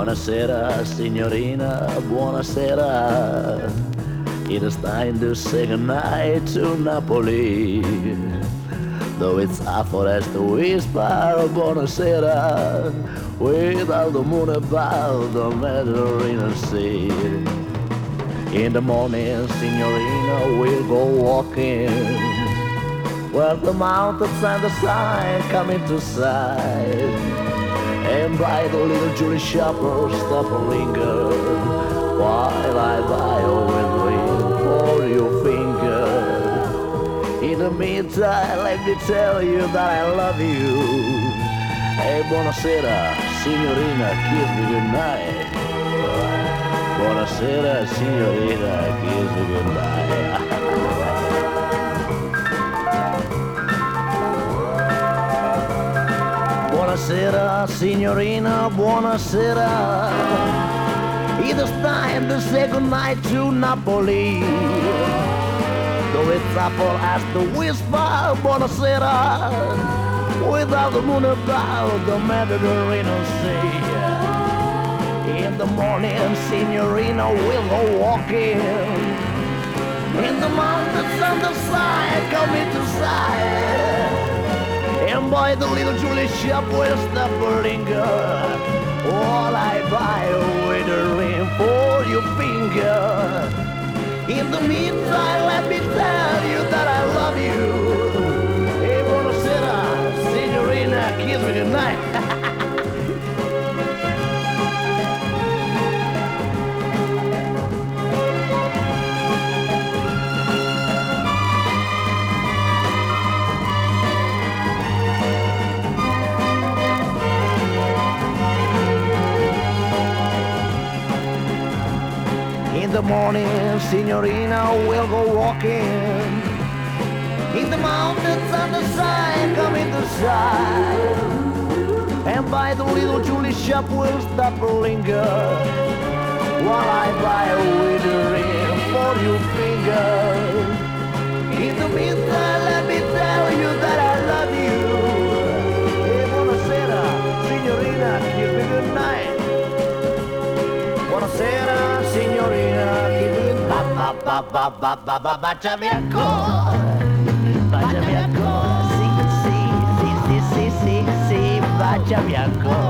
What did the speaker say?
Buonasera signorina, buonasera. It is time to say goodnight to Napoli. Though it's hard for us to whisper buonasera without the moon above the Mediterranean Sea. In the morning, signorina, we'll go walking where the mountains and the sun come into sight. And by the little jewelry shop will stop and linger while I buy a ring for your finger. In the meantime, let me tell you that I love you. Hey, buonasera, signorina, kiss me goodnight. Buonasera, signorina, kiss me goodnight. Buonasera, signorina, buonasera. It is time to say goodnight to Napoli. Though it's up for us to whisper buonasera without the moon above the Mediterranean Sea. In the morning, signorina, we'll go walking in the mountains on the side, coming to sight. And by the little jewelry shop where stop a linger, all I buy with a ring for your finger. In the meantime, let me tell you that I love you. Hey, buonasera, signorina, kiss me goodnight. In the morning, signorina, we'll go walking in the mountains on the side, coming to sight. And by the little jewelry shop, we'll stop and linger while I buy a wedding ring for your finger. In the meantime, let me tell you that I love you. Hey, buonasera, signorina, kiss me goodnight. Buonasera, signorina, baciami ancora, baciami ancora, sì, baciami ancora.